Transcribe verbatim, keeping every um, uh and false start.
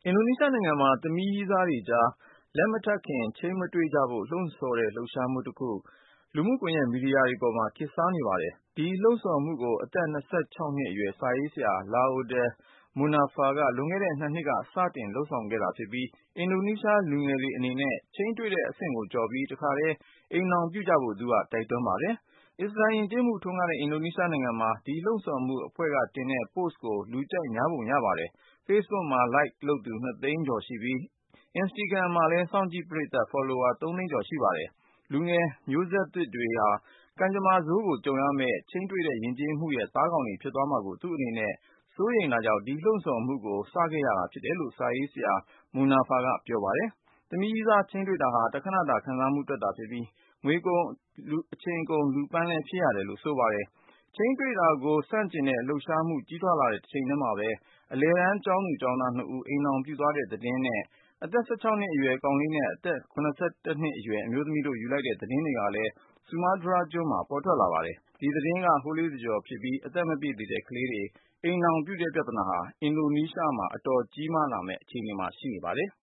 အင်ဒိုနီးရှားနိုင်ငံမှာ သမီးရီးသားတွေကြား လက်မထပ်ခင် ချိန်းမတွေ့ကြဖို့ လှုံ့ဆော်တဲ့ လှုပ်ရှားမှုတခု လူမှုကွန်ရက်မီဒီယာတွေပေါ်မှာ ခေတ်စားနေပါတယ်။ ဒီလှုံ့ဆော်မှုကို အသက် ၂၆ နှစ်အရွယ် စာရေးဆရာ Laudel Munafa က လွန်ခဲ့တဲ့ နှစ်နှစ်က စတင်လုပ်ဆောင်ခဲ့တာဖြစ်ပြီး အင်ဒိုနီးရှားလူငယ်တွေအနေနဲ့ ချိန်းတွေ့တဲ့အဆင့်ကိုကျော်ပြီး တခါတည်း အိမ်ထောင်ပြုကြဖို့ သူက တိုက်တွန်းပါတယ်။ အစ္စလာမ်ယဉ်ကျေးမှုထွန်းကားတဲ့ အင်ဒိုနီးရှားနိုင်ငံမှာ ဒီလှုံ့ဆော်မှုအဖွဲ့ကတင်တဲ့ Post ကို လူကြိုက်များပုံရပါတယ်။ Facebook မှာ Like လုပ်သူ နှစ်သိန်းကျော်ရှိပြီး Instagram မှာလည်း စောင့်ကြည့်ပရိသတ် Follower သုံးသိန်းကျော်ရှိပါတယ်။ လူငယ်မျိုးဆက်သစ်တွေဟာ ကံကြမ္မာဆိုးကိုကြုံရမယ့် ချိန်းတွေ့တဲ့ယဉ်ကျေးမှုရဲ့ သားကောင်တွေဖြစ်သွားမှာကို သူ့အနေနဲ့ စိုးရိမ်တာကြောင့် ဒီလှုံ့ဆော်မှုကို စခဲ့ရတာဖြစ်တယ်လို့ စာရေးဆရာ Munafa ကပြောပါတယ်။ သမီးရီးသားချိန်းတွေ့တာဟာ တခဏတာခံစားမှုသက်သာဖြစ်ပြီး ငွေကုန်အချိန်ကုန် လူပန်းလည်းဖြစ်ရတယ်လို့ ဆိုပါတယ်။ ချိန်းတွေ့တာကို ဆန့်ကျင်တဲ့လှုပ်ရှားမှု ကြီးထွားလာတဲ့ တချိန်တည်းမှာပဲ အလယ်တန်းကျောင်းသူကျောင်းသားနှစ်ဦး အိမ်ထောင်ပြုသွားတဲ့သတင်းနဲ့ အသက် ၁၆ နှစ်အရွယ်ကောင်လေးနဲ့ အသက် ၇၁ နှစ်အရွယ် အမျိုးသမီးတို့ ယူလိုက်တဲ့သတင်းတွေကလည်း ဆူမားတြားကျွန်းမှာ ပေါ်ထွက်လာပါတယ်။ ဒီသတင်းက ဟိုလေးတကျော်ဖြစ်ပြီး အသက်မပြည့်သေးတဲ့ ကလေးတွေ အိမ်ထောင်ပြုတဲ့ပြဿနာဟာ အင်ဒိုနီးရှားမှာ အတော်ကြီးမားလာမယ့် အခြေအနေမှာ ရှိနေပါတယ်